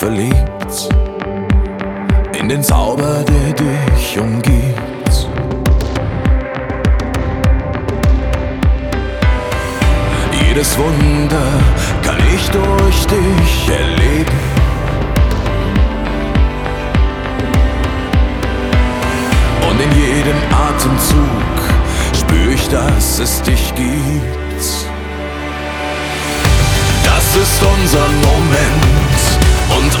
verliebt in den Zauber, der dich umgibt. Jedes Wunder kann ich durch dich erleben. Und in jedem Atemzug spür ich, dass es dich gibt. Das ist unser Moment und